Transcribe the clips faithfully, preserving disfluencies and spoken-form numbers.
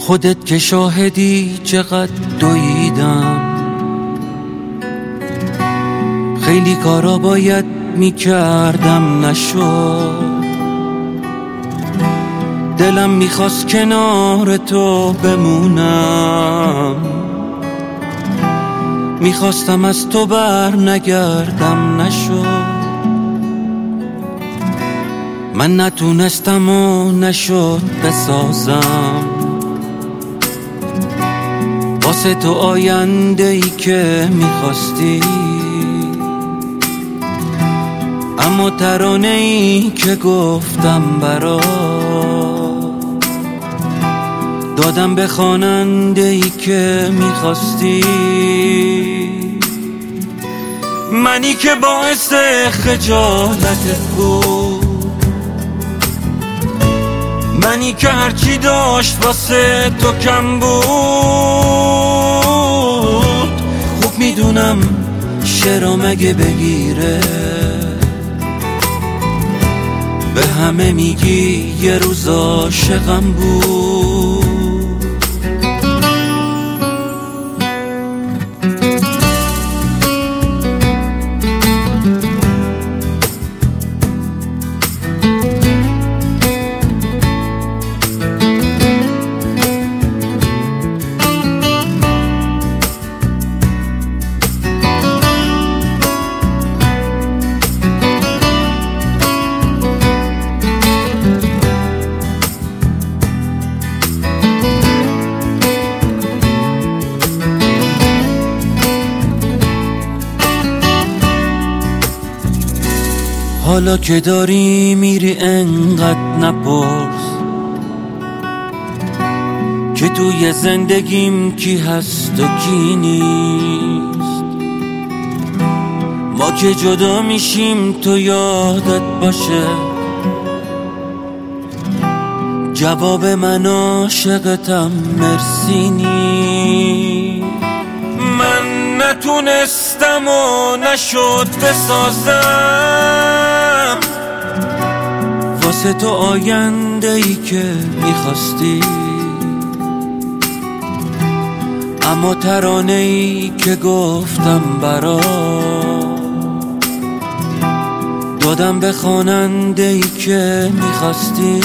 خودت که شاهدی چقدر دویدم، خیلی کارا باید میکردم نشد. دلم میخواست کنار تو بمونم، میخواستم از تو بر نگردم نشد. من نتونستم و نشد بسازم واسه تو آینده ای که میخواستی، اما ترانه ای که گفتم برات دادم به خواننده ای که میخواستی. منی که باعث خجالتت بود، منی که هرچی داشت واسه تو کم بود. خوب میدونم شعرا مگه بگیره، به همه میگی یه روز عاشقم بود. حالا که داری میری انقدر نپرس که توی زندگیم کی هست و کی نیست. ما که جدا میشیم تو یادت باشه جواب من عاشقتم مرسی نیست. من نتونستم و نشد بسازم واسه تو آینده ای که میخواستی، اما ترانه ای که گفتم برات دادم به خواننده ای که میخواستی.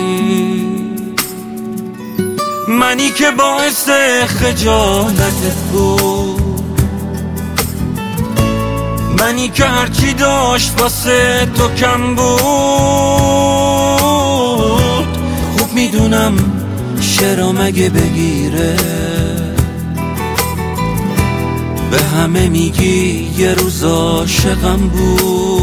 منی که باعث خجالتت بود، منی که هرچی داشت واسه تو کم بود. خوب میدونم شعرا مگه بگیره، به همه میگی یه روز عاشقم بود.